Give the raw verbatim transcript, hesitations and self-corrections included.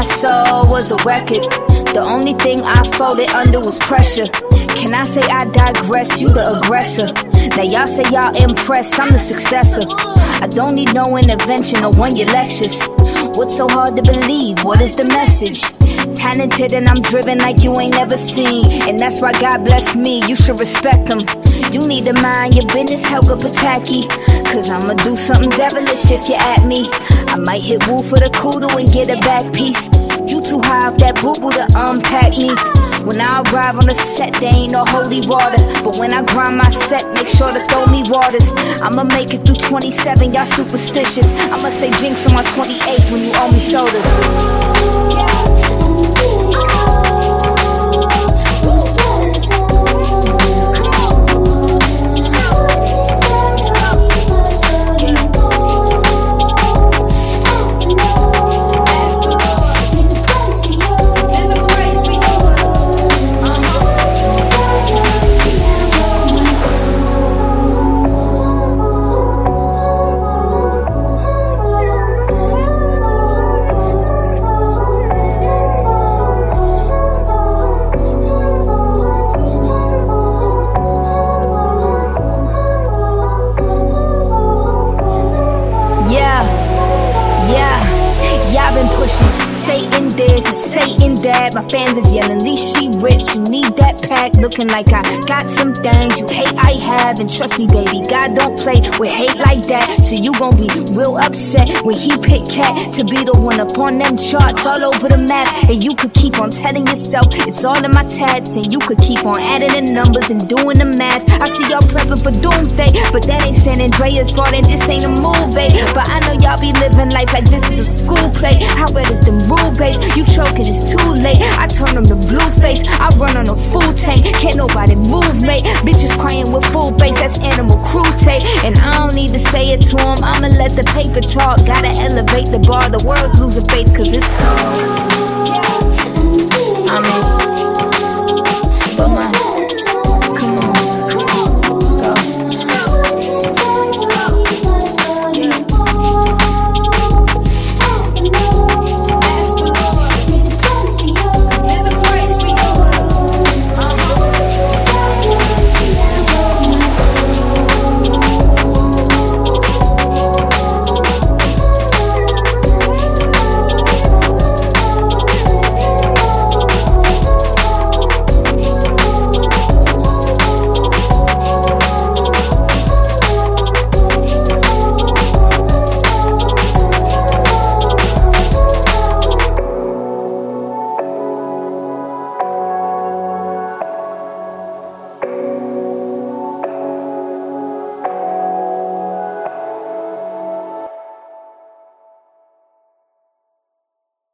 I saw was a record. The only thing I folded under was pressure. Can I say I digress? You the aggressor. Now y'all say y'all impressed, I'm the successor. I don't need no intervention or one your lectures. What's so hard to believe? What is the message? Talented and I'm driven like you ain't never seen. And that's why God bless me, you should respect him. You need to mind your business, Helga Pataki. Cause I'ma do something devilish if you at me. I might hit woo for the kudu and get a back piece. You too high off that boo-boo to unpack me. When I arrive on the set, there ain't no holy water. But when I grind my set, make sure to throw me waters. I'ma make it through twenty-seven, y'all superstitious. I'ma say jinx on my twenty-eighth when you owe me sodas. Satan this and Satan that. My fans is yelling, least she rich. You need that pack, looking like I got some things you hate I have. And trust me, baby, God don't play with hate like that. So you gon' be real upset when he pick Cat to be the one up on them charts all over the map. And you could keep on telling yourself it's all in my tats. And you could keep on adding the numbers and doing the math. I see y'all prepping for doomsday, but that ain't San Andreas fault and this ain't a movie. But I know y'all be living life like this is a school play. How red is the rule base? You choking, it's too late. I turn them to blue face. I run on a full tank. Can't nobody move, mate. Bitches crying with full bass. That's Animal Cruelty. And I don't need to say it to them. I'ma let the paper talk. Gotta elevate the bar. The world's losing faith cause it's I mean